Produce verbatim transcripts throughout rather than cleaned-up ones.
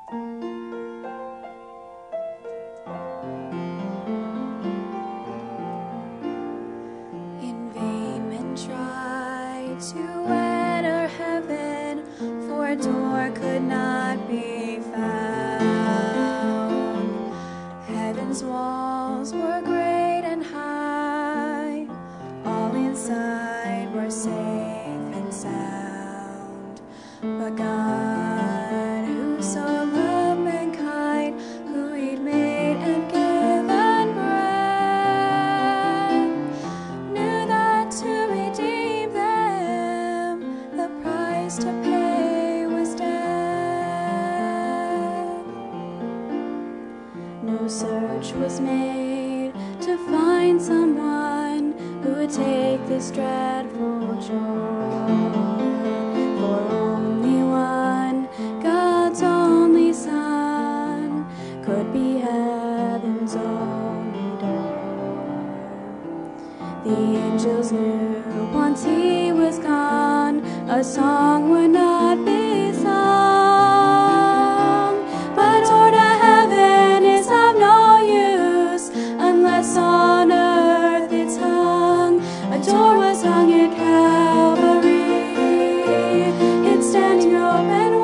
In vain men tried to enter heaven, for a door could not be found. Heaven's walls were great and high, all inside were safe and sound. But God, who so loved mankind, who He'd made and given bread, knew that to redeem them, the price to pay was death. No search was made to find someone who would take this dreadful joy, for only one, God's only Son, could be heaven's only door. The angels knew once He was gone, a song would not be sung, but a door to heaven is of no use unless on earth it's hung. A door was hung at Calvary, it's standing open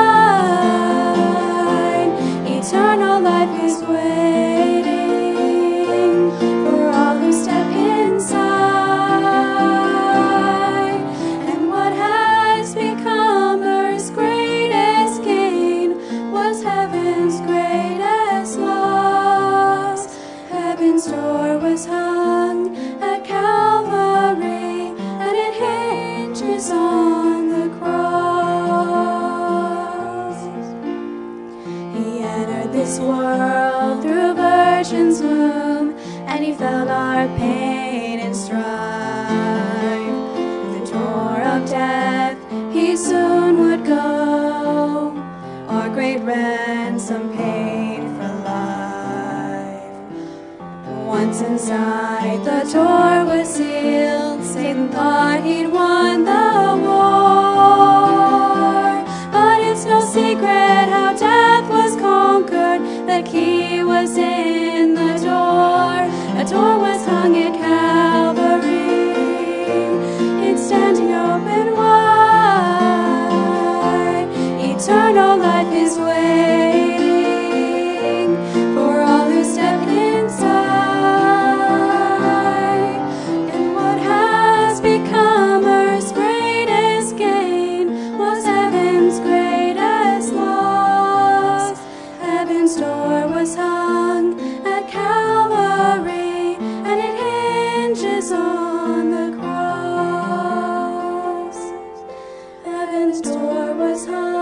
wide. Eternal life is waiting for all who step inside. And what has become earth's greatest gain was heaven's greatest loss. Heaven's door was hung at Calvary, and it hinges on the cross. He entered this world through a virgin's womb, and He felt our pain and strife. The door of death He soon would go, our great ransom paid for life. Once inside, the door was sealed. Satan thought he'd won the war, but it's no secret how death was conquered. The key was in the door. A door was hung at Calvary, it's standing open wide. Eternal life is waiting for all who step inside. And what has become earth's greatest gain was heaven's greatest loss. Heaven's door was hung at Calvary, and it hinges on the cross. Heaven's door was hung